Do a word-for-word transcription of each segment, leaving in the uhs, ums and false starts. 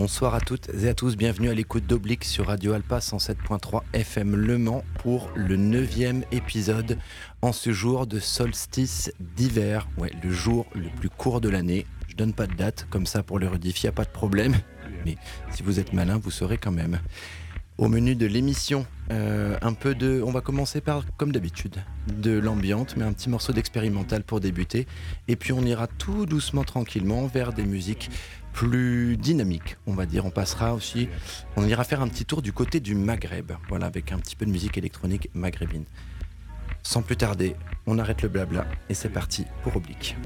Bonsoir à toutes et à tous, bienvenue à l'écoute d'Oblique sur Radio Alpa cent sept point trois F M Le Mans pour le neuvième épisode en ce jour de solstice d'hiver. Ouais, le jour le plus court de l'année. Je donne pas de date, comme ça pour le rediff, il n'y a pas de problème. Mais si vous êtes malin, vous saurez quand même. Au menu de l'émission, euh, un peu de... On va commencer par, comme d'habitude, de l'ambiante, mais un petit morceau d'expérimental pour débuter. Et puis on ira tout doucement, tranquillement, vers des musiques plus dynamiques, on va dire. On passera aussi... On ira faire un petit tour du côté du Maghreb, voilà, avec un petit peu de musique électronique maghrébine. Sans plus tarder, on arrête le blabla et c'est parti pour Oblique.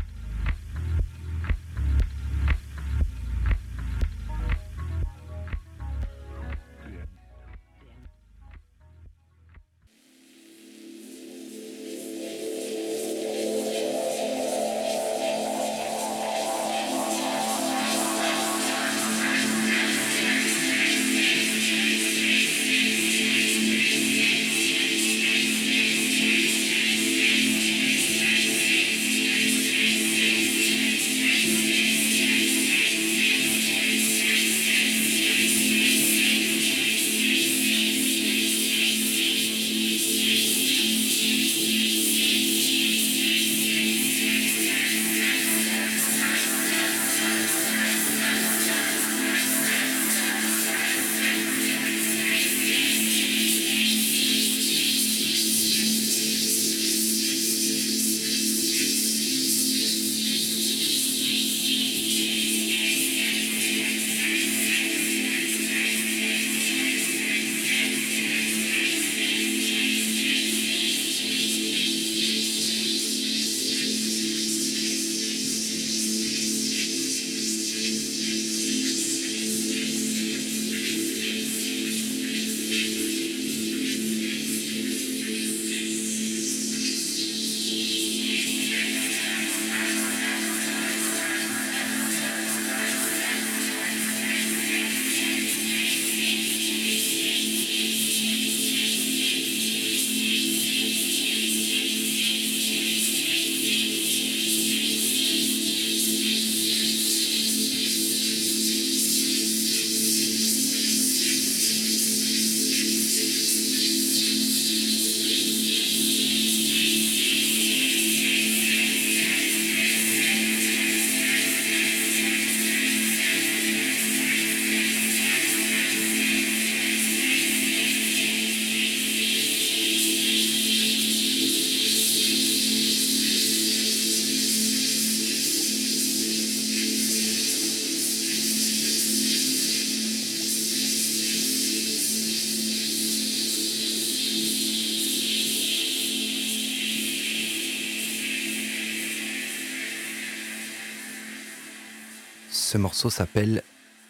Ce morceau s'appelle,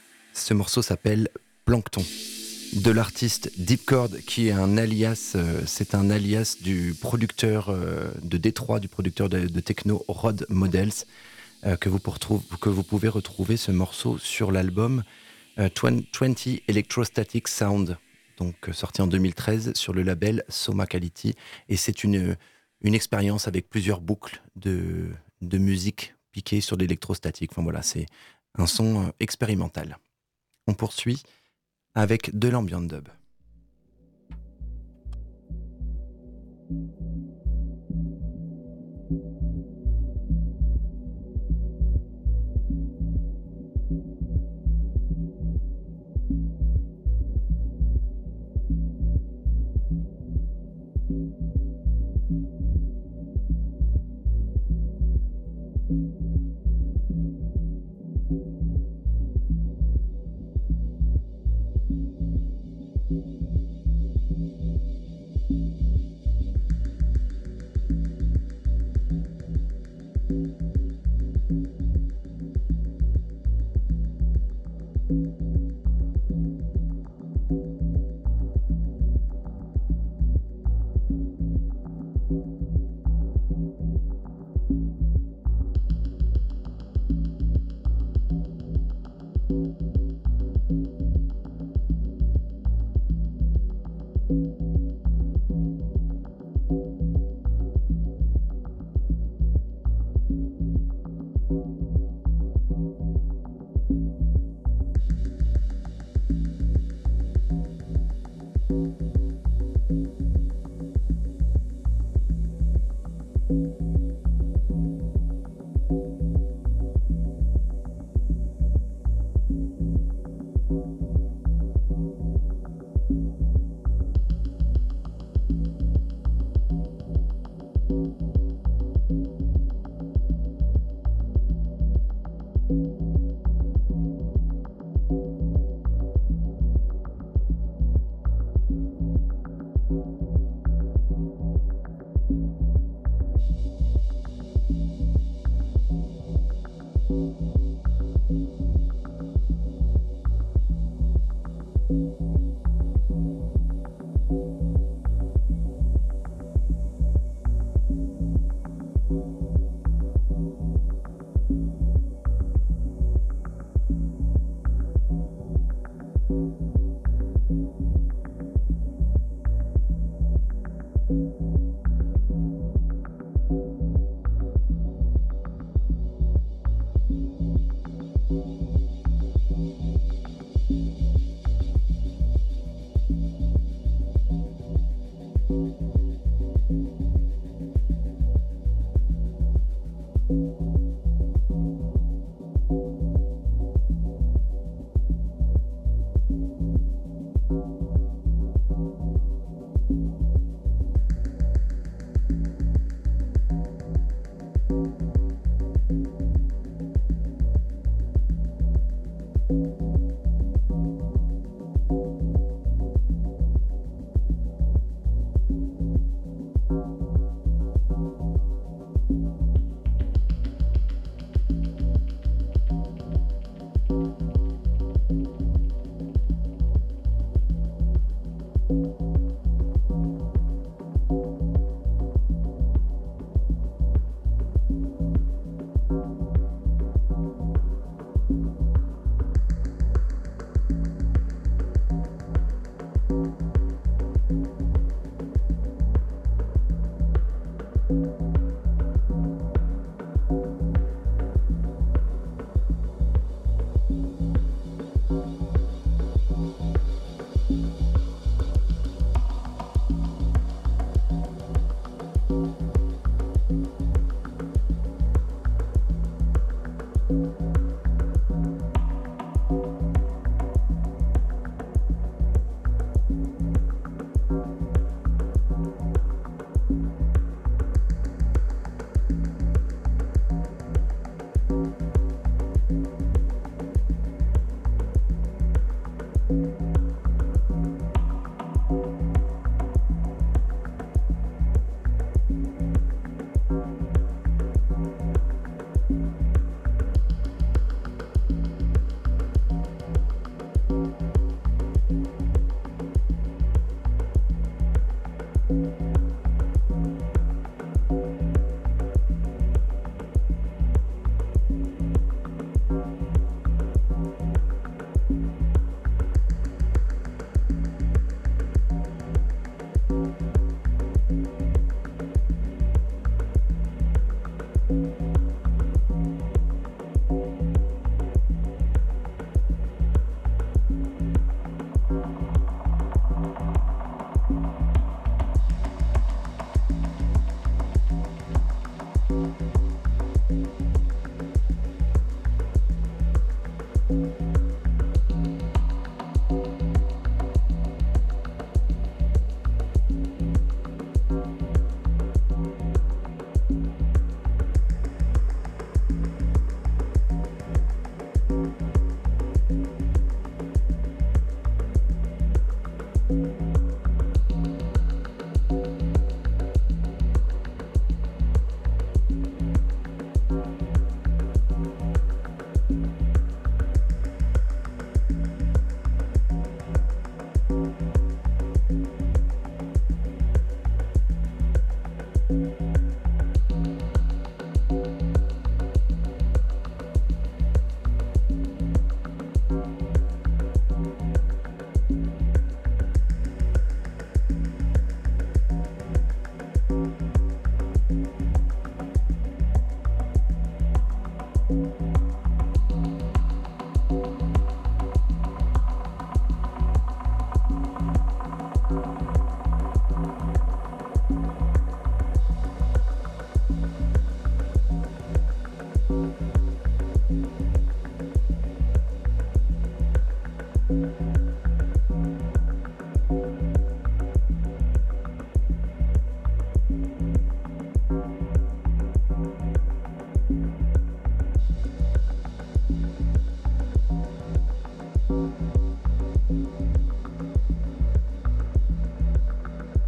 ce morceau s'appelle Plankton, de l'artiste Deepchord, qui est un alias, euh, c'est un alias du producteur euh, de Détroit, du producteur de, de techno Rod Models, euh, que, vous retrouve, que vous pouvez retrouver ce morceau sur l'album euh, vingt Electrostatic Sound, donc euh, sorti en deux mille treize sur le label Soma Quality, et c'est une, une expérience avec plusieurs boucles de, de musique piquées sur l'électrostatique. Enfin voilà, c'est un son expérimental. On poursuit avec de l'ambient dub.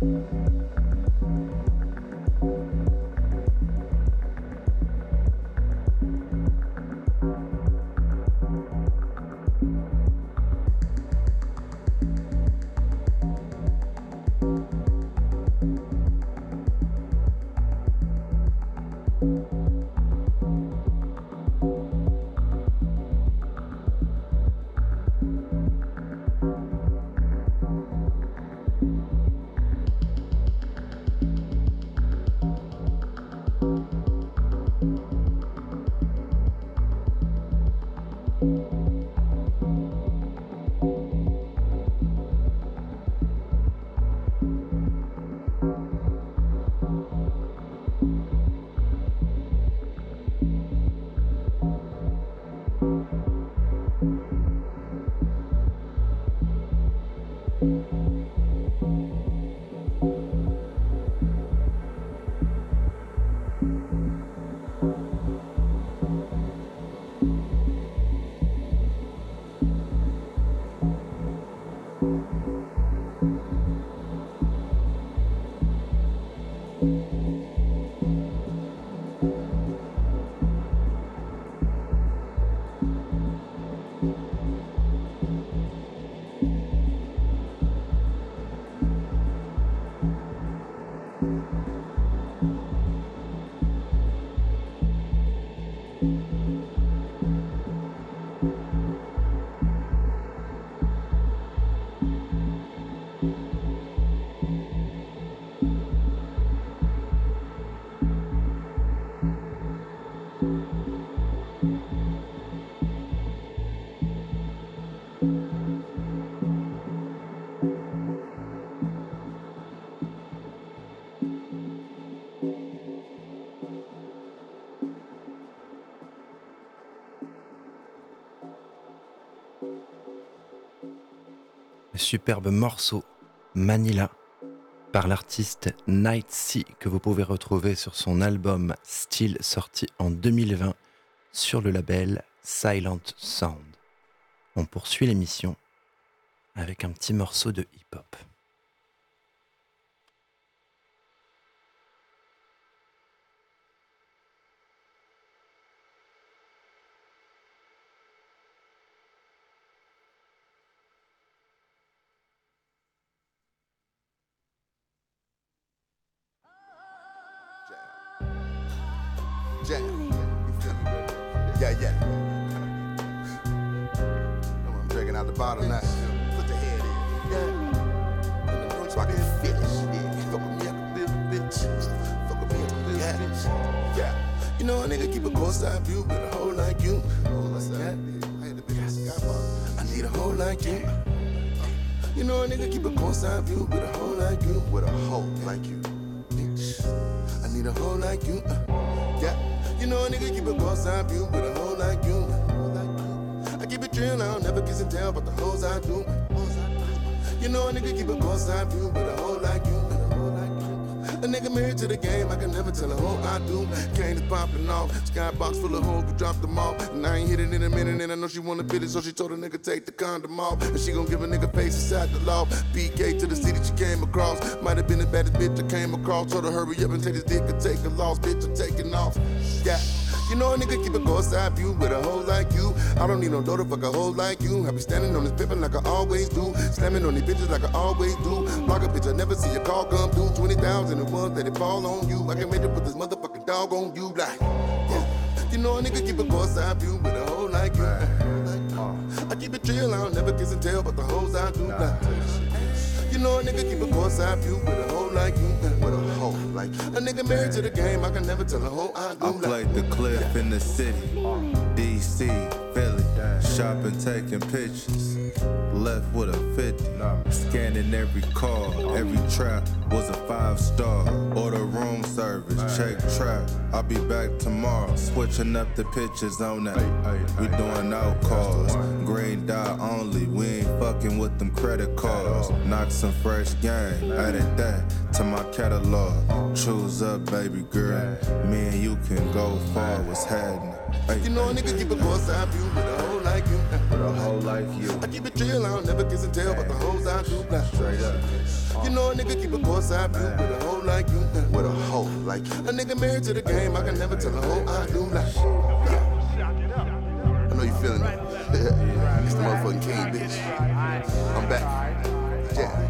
Superbe morceau Manila par l'artiste Night Sea que vous pouvez retrouver sur son album Still sorti en deux mille vingt sur le label Silent Sound. On poursuit l'émission avec un petit morceau de hip-hop. Jam, you feel me, baby? Yeah, yeah. I'm drinking out the bottle now. Put the head in. Yeah. So I can finish. Yeah. Fuck with me like a little bitch. Fuck with me like a little yeah. bitch. Yeah. You know a nigga keep a courtside view with a hoe like you. Yeah. I had to be a skybox. I need a hoe like you. You know a nigga keep a courtside view with a hoe like you. With a hoe like you. Bitch. I need a hoe like you. Yeah. You know a nigga keep a courtside view with a hoe like you. I keep it real, I don't never kiss and tell about the hoes I do. You know a nigga keep a courtside view with a hoe like you. A nigga married to the game, I can never tell a hoe I do. Cane is popping off, skybox full of hoes, we dropped them off. And I ain't hit it in a minute, and I know she wanna fit it, so she told a nigga take the condom off. And she gon' give a nigga face inside the law. B K to the city she came across. Might have been the baddest bitch I came across. Told her hurry up and take this dick and take a loss, bitch, I'm taking off. Yeah. You know a nigga keep a courtside view with a hoe like you. I don't need no daughter, fuck a hoe like you. I be standing on this pimpin' like I always do. Slamming on these bitches like I always do. Block a bitch, I never see a call come through. twenty thousand and one that it fall on you. I can make it put this motherfucking dog on you like, yeah. You know a nigga keep a courtside view with a hoe like you. I keep it chill, I don't never kiss and tell, but the hoes I do like. You know a nigga keep a courtside view with a hoe like you. With a hoe like you. A nigga married to the game, I can never tell a hoe I do I like. played the cliff in the city, D C, Philly, shopping, taking pictures. Left with a fifty, scanning every car, every trap was a five star. Order room service, check trap. I'll be back tomorrow, switching up the pictures on that. We doing out calls, green dot only. We ain't fucking with them credit cards. Knock some fresh game, added that to my catalog. Choose up, baby girl. Me and you can go far. What's happening? You know a nigga keep a courtside view with a hoe like you. With a hoe like you. I keep it chill, I don't never kiss and tell, but the hoes I do like. Straight up. You know a nigga keep a courtside view with a hoe like you. With a hoe like you. A nigga married to the game, I can never tell a hoe I do like. I know you feeling it. It's the motherfucking king, bitch. I'm back. Yeah.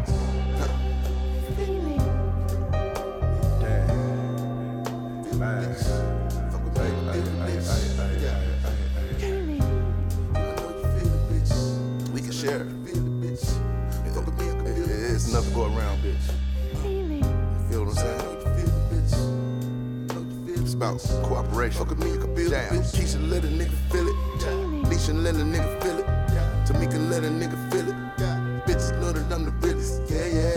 We can share. It's enough to go around, bitch. You feel what I'm saying? It's about cooperation. Fuck with me, you can feel it. Keisha let a nigga feel it. Leisha let a nigga feel it. Tamika let a nigga feel it. Bitches know that I'm the realest. Yeah, yeah,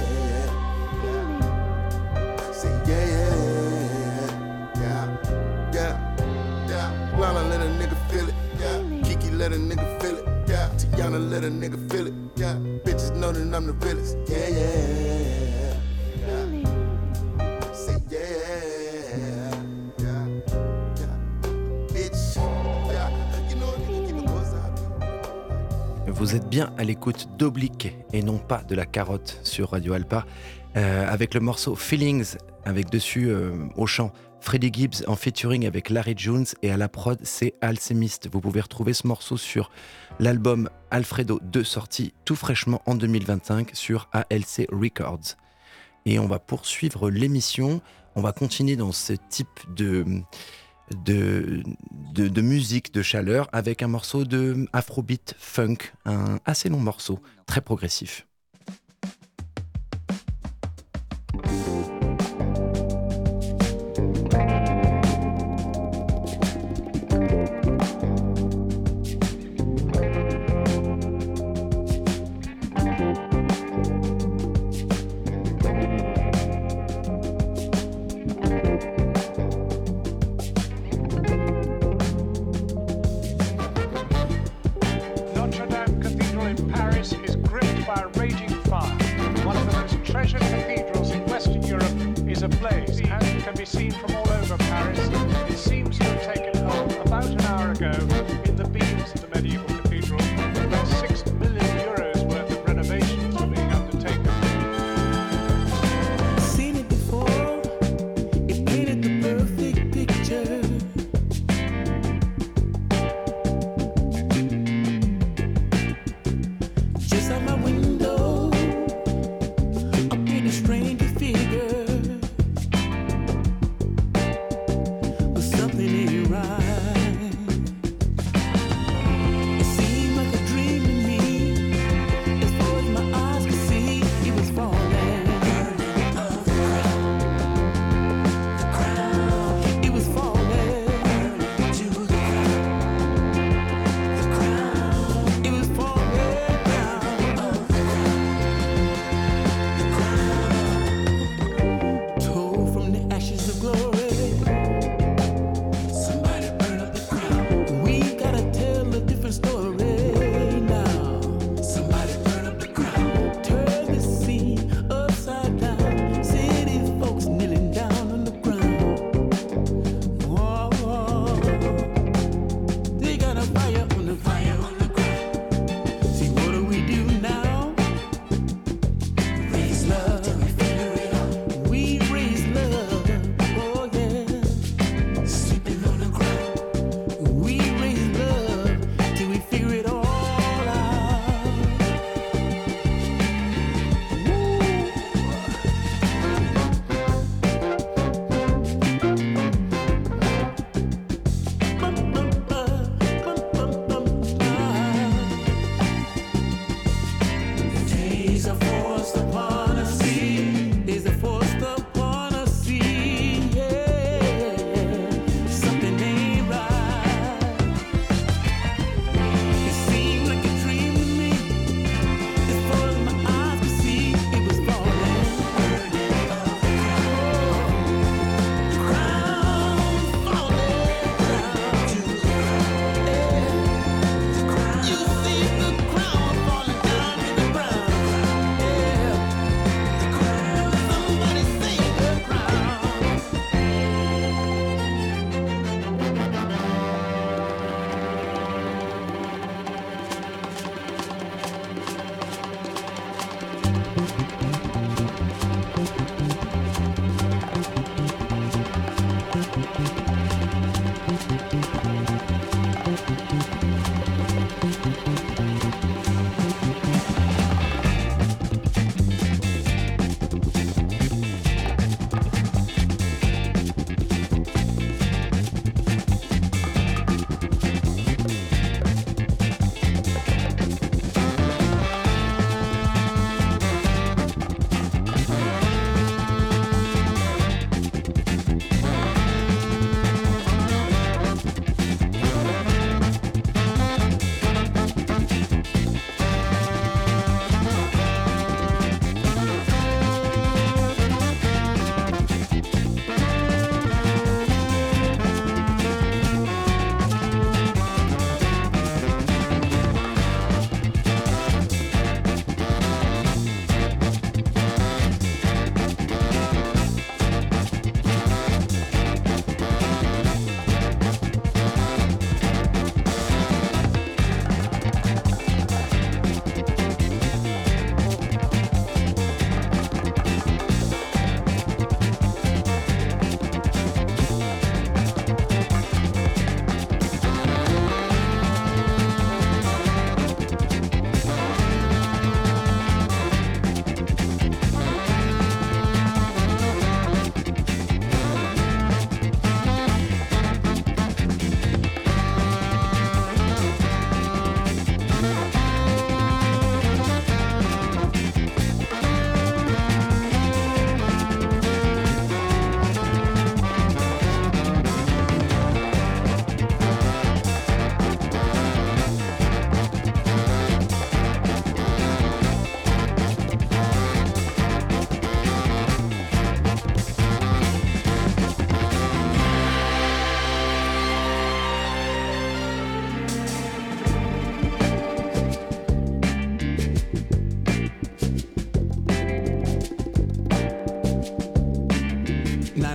yeah. Say yeah, yeah, yeah, yeah, yeah. Lala let a nigga feel it. Yeah. Kiki let a nigga feel it. Yeah. Tiana let a nigga feel it. Yeah. Bitches know that I'm the realest. Yeah, yeah, yeah. Say yeah, yeah, yeah. Bitch, yeah. You know a nigga keep a close eye. Vous êtes bien à l'écoute d'Oblique et non pas de la carotte sur Radio Alpa, euh, avec le morceau Feelings, avec dessus euh, au chant Freddie Gibbs en featuring avec Larry Jones, et à la prod c'est Alchemist. Vous pouvez retrouver ce morceau sur l'album Alfredo deux, sorti tout fraîchement en deux mille vingt-cinq sur A L C Records. Et on va poursuivre l'émission, on va continuer dans ce type de... De, de, de musique, de chaleur, avec un morceau de Afrobeat funk, un assez long morceau, très progressif.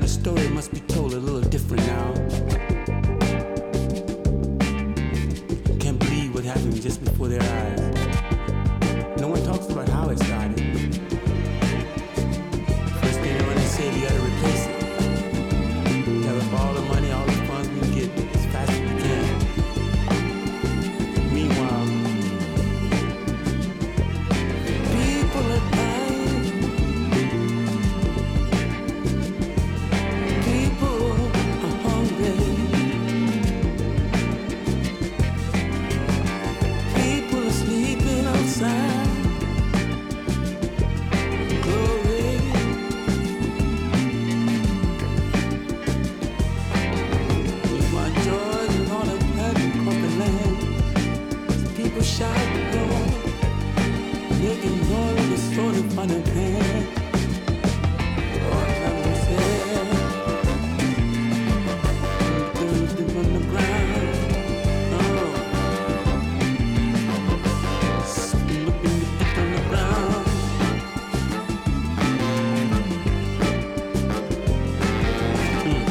kind of story must be told a little different now. Can't believe what happened just before their eyes. No one talks about how it started. First thing they want to say, we gotta replace it. Tell us all the money, all the funds we can get as fast as we can. Meanwhile, people are dying. People are hungry. People are sleeping outside. Glory. We want joy and all of that across the land. People shout, Lord, making all of the sort of fun and pain. Lord, have mercy. Dirty on the ground. Oh. Slipping the feet on the ground. Mm,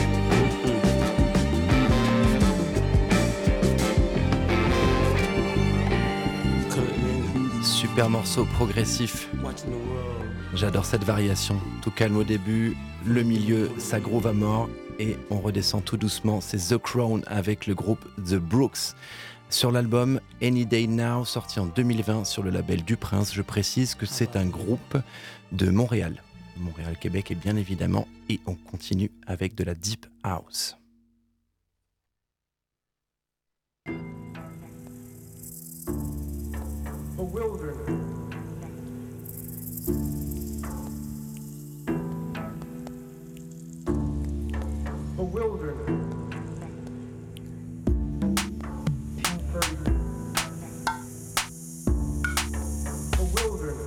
mm, mm. Colored men Super morceau progressif. watching the world. J'adore cette variation. Tout calme au début, le milieu, ça groove à mort et on redescend tout doucement. C'est The Crown avec le groupe The Brooks. Sur l'album Any Day Now, sorti en deux mille vingt sur le label du Prince, je précise que c'est un groupe de Montréal. Montréal, Québec, et bien évidemment. Et on continue avec de la Deep House. A wilderness. A wilderness. A wilderness.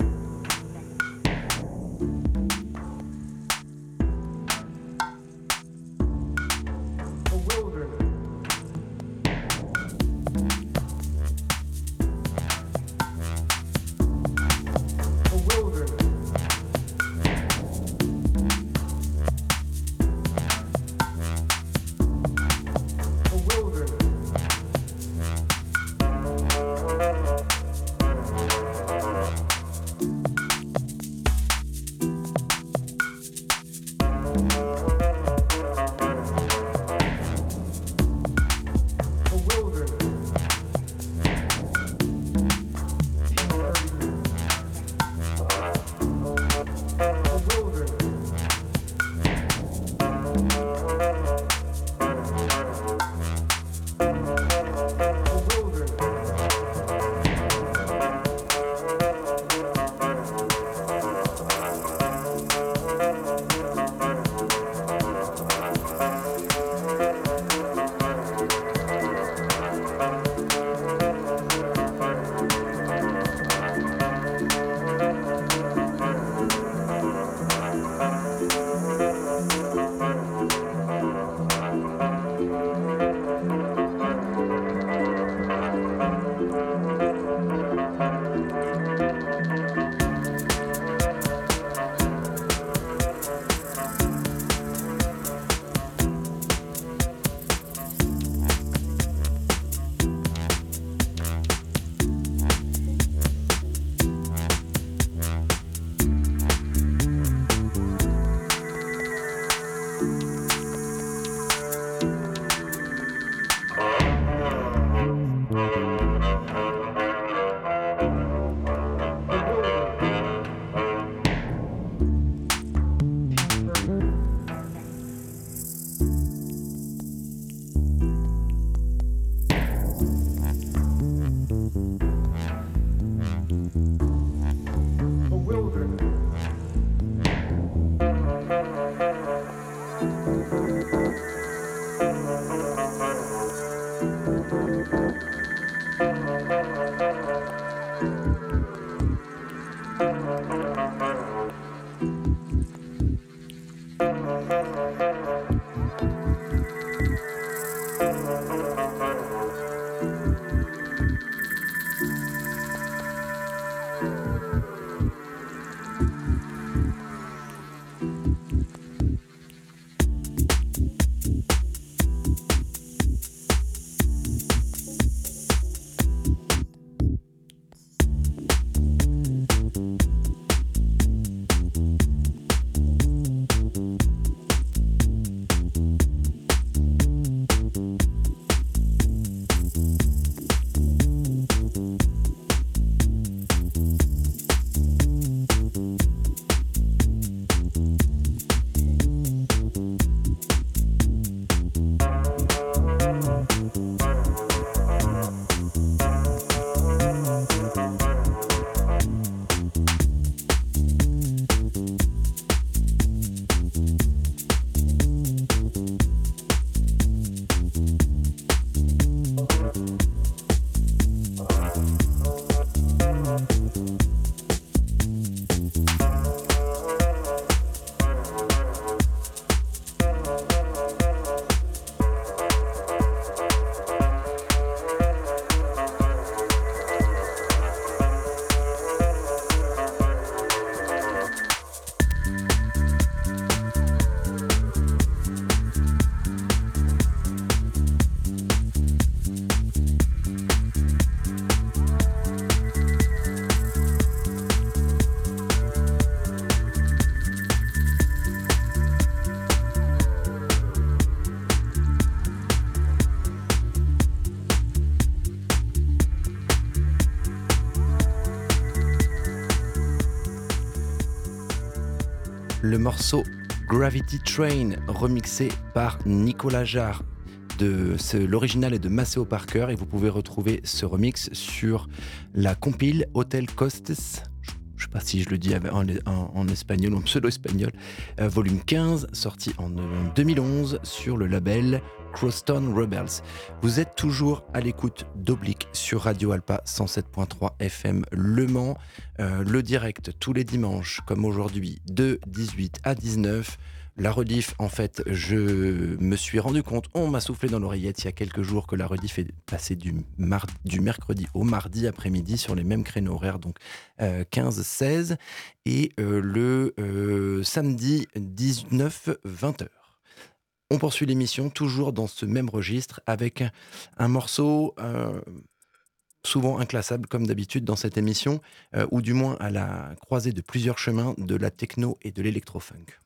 A wilderness. A wilderness. le morceau Gravity Train, remixé par Nicolas Jarre. De, ce, l'original est de Maceo Parker et vous pouvez retrouver ce remix sur la compile Hotel Costes, je ne sais pas si je le dis en, en, en espagnol ou en pseudo-espagnol, euh, volume quinze, sorti en, en deux mille onze sur le label Crosstown Rebels. Vous êtes toujours à l'écoute d'Oblique sur Radio Alpa cent sept point trois F M Le Mans, euh, le direct tous les dimanches comme aujourd'hui de dix-huit à dix-neuf. La rediff, en fait, je me suis rendu compte, on m'a soufflé dans l'oreillette il y a quelques jours que la rediff est passée du, mar- du mercredi au mardi après-midi sur les mêmes créneaux horaires, donc euh, quinze seize, et euh, le euh, samedi dix-neuf vingt heures. On poursuit l'émission toujours dans ce même registre avec un, un morceau euh, souvent inclassable comme d'habitude dans cette émission, euh, ou du moins à la croisée de plusieurs chemins de la techno et de l'électro-funk.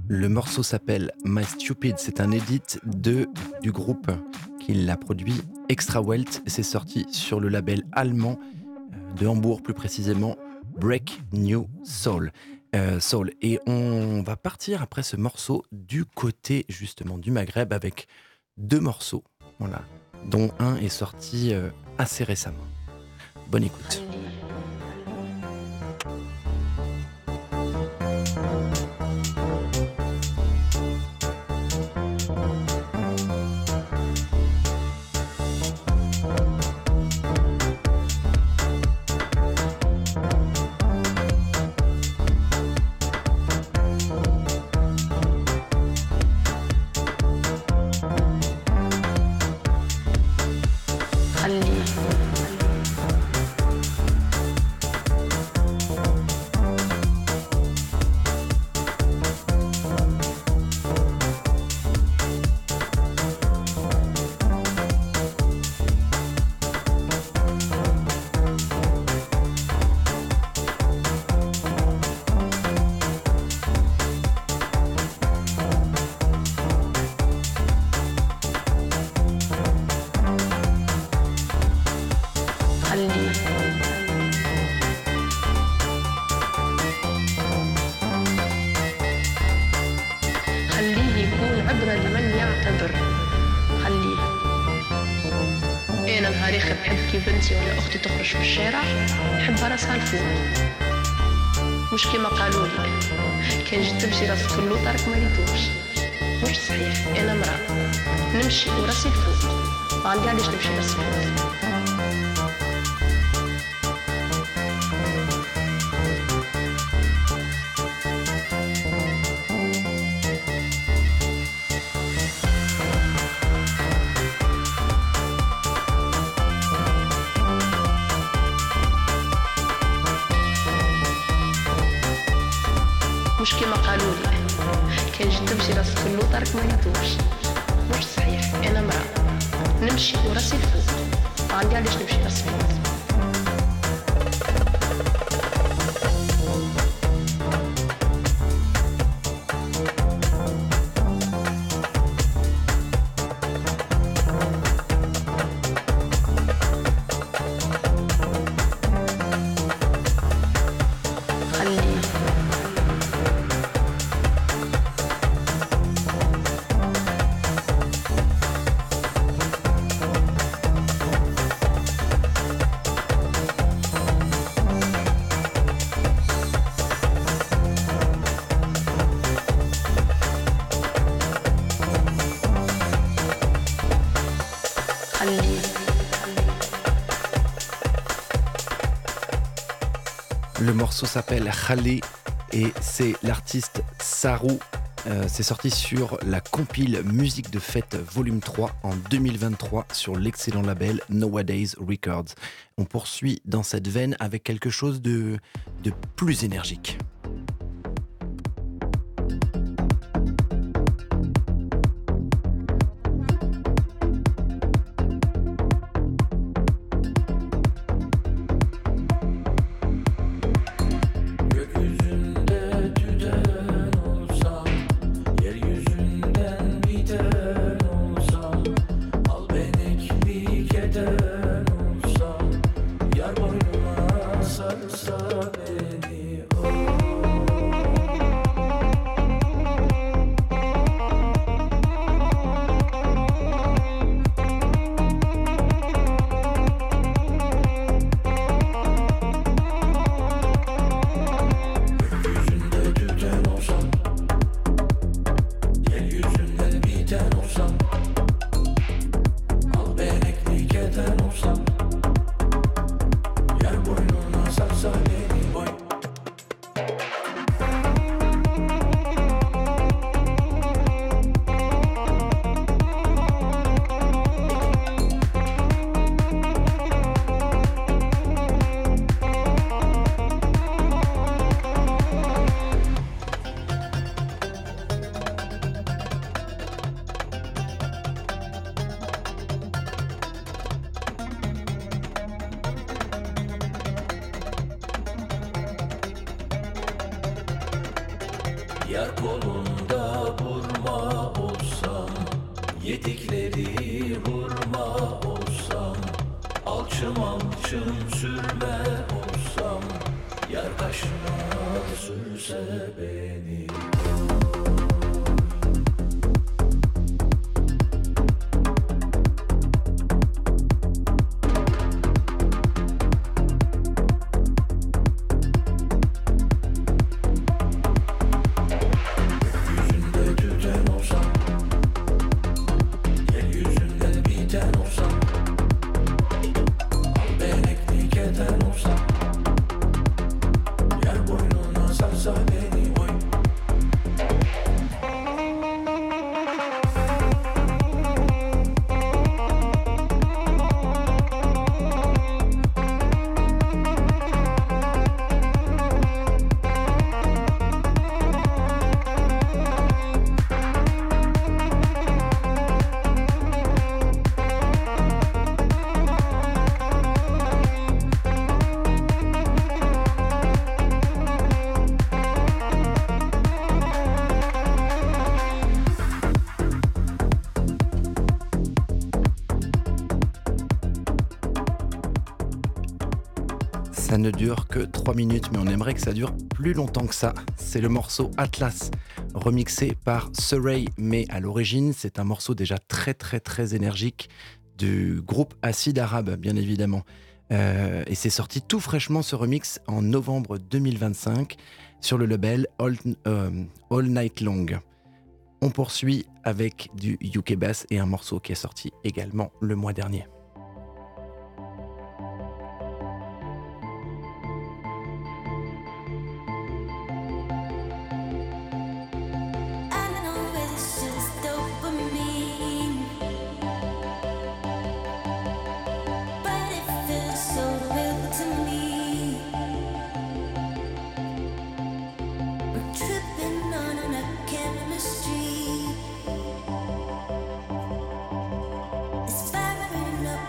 Le morceau s'appelle My Stupid, c'est un edit de, du groupe qui l'a produit, Extra Welt. C'est sorti sur le label allemand de Hambourg, plus précisément Break New Soul. Euh, Soul. Et on va partir après ce morceau du côté justement du Maghreb avec deux morceaux, voilà, dont un est sorti euh, assez récemment. Bonne écoute. مش كما قالوا لي كان جيت تمشي راسك اللوطارك ما ريتوش مش صحيح انا امراه نمشي وراسي الفوق ما عندي علاش نمشي راسي الفوق مش كما قالوا لي كان جيت تمشي راسك اللوطارك ما ريتوش مش صحيح انا امراه نمشي وراسي الفوق ما عندي علاش نمشي راسي الفوق Le morceau s'appelle Khali et c'est l'artiste Sarou. Euh, c'est sorti sur la compile Musique de Fête volume trois en deux mille vingt-trois sur l'excellent label Nowadays Records. On poursuit dans cette veine avec quelque chose de, de plus énergique. Yar kolunda hurma olsam, yedikleri hurma olsam, alçım alçım sürme olsam, yar kaşına sürse beni. Ça ne dure que trois minutes, mais on aimerait que ça dure plus longtemps que ça. C'est le morceau Atlas, remixé par Surrey, mais à l'origine, c'est un morceau déjà très très très énergique du groupe Acide Arabe, bien évidemment. Euh, et c'est sorti tout fraîchement ce remix en novembre deux mille vingt-cinq sur le label All, euh, All Night Long. On poursuit avec du U K Bass et un morceau qui est sorti également le mois dernier. It's firing up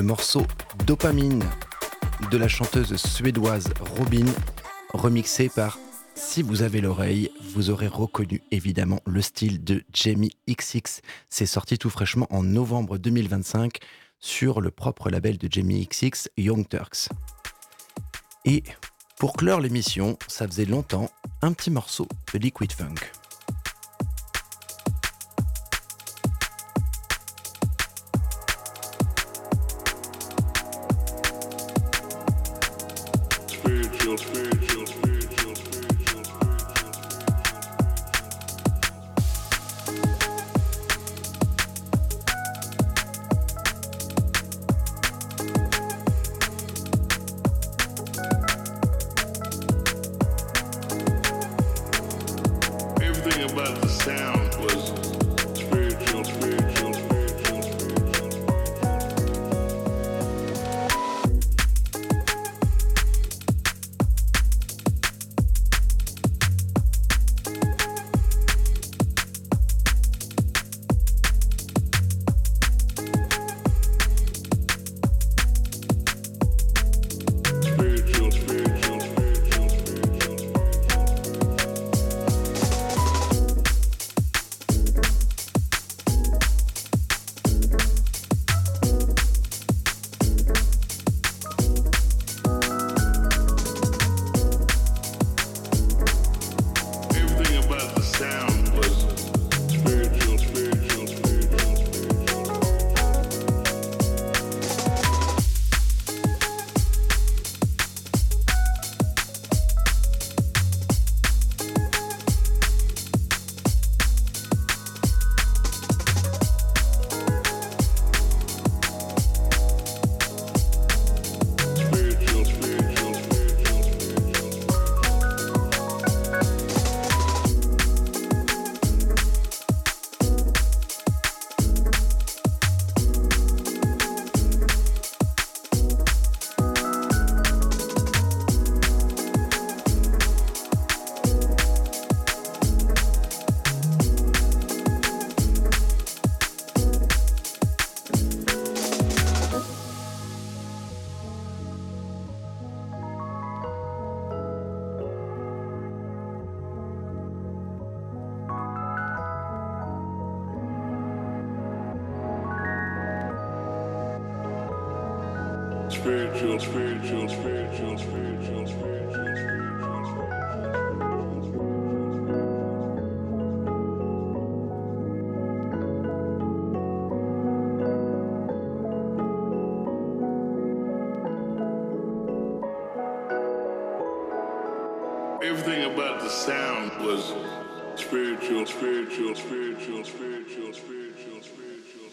morceau Dopamine de la chanteuse suédoise Robyn, remixé par Si vous avez l'oreille, vous aurez reconnu évidemment le style de Jamie X X. C'est sorti tout fraîchement en novembre deux mille vingt-cinq sur le propre label de Jamie X X, Young Turks. Et pour clore l'émission, ça faisait longtemps, un petit morceau de Liquid Funk. Spiritual, spiritual, spiritual, spiritual, spiritual. Everything about the sound was spiritual, spiritual, spiritual, spiritual. Spiritual, spiritual, spiritual, spiritual. Everything about the sound was spiritual, spiritual, spiritual, spiritual. Spiritual, spiritual, spiritual, spiritual. Spiritual, spiritual, spiritual, spiritual, spiritual, spiritual, spiritual. Everything about the sound was spiritual, spiritual, spiritual, spiritual, spiritual, spiritual, spiritual.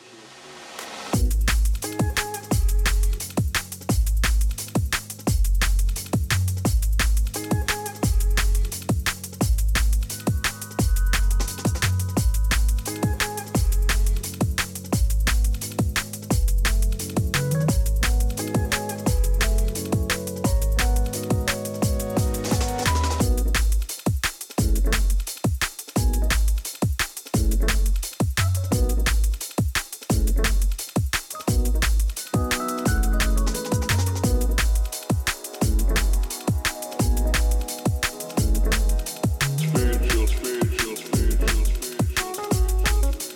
Spiritual, spiritual, spiritual, spiritual.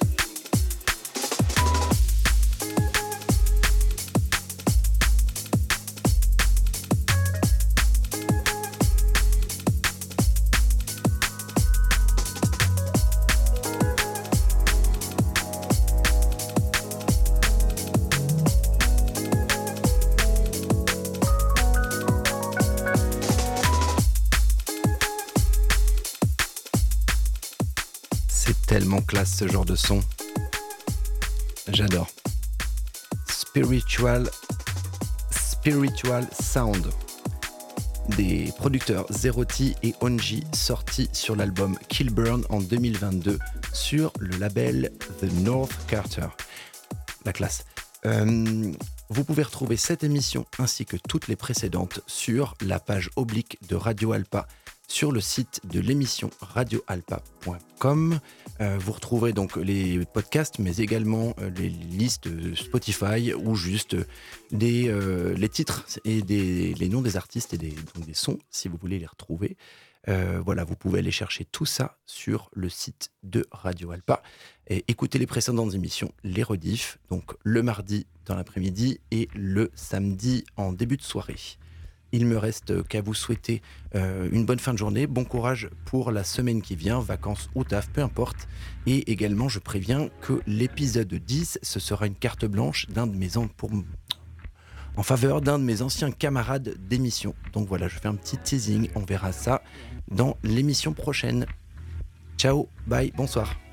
C'est tellement classe ce genre de son. J'adore. Spiritual, Spiritual Sound. Des producteurs Zeroti et Onji, sortis sur l'album Killburn en deux mille vingt-deux sur le label The North Carter. La classe. Euh, vous pouvez retrouver cette émission ainsi que toutes les précédentes sur la page oblique de Radio Alpa sur le site de l'émission radio alpa point com. Euh, vous retrouverez donc les podcasts, mais également euh, les listes Spotify ou juste des, euh, les titres et des, les noms des artistes et des, donc des sons, si vous voulez les retrouver. Euh, voilà, vous pouvez aller chercher tout ça sur le site de Radio Alpa et écouter les précédentes émissions, les rediffs, donc le mardi dans l'après-midi et le samedi en début de soirée. Il me reste qu'à vous souhaiter euh, une bonne fin de journée, bon courage pour la semaine qui vient, vacances ou taf, peu importe. Et également, je préviens que l'épisode dix, ce sera une carte blanche d'un de mes an- pour, en faveur d'un de mes anciens camarades d'émission. Donc voilà, je fais un petit teasing, on verra ça dans l'émission prochaine. Ciao, bye, bonsoir.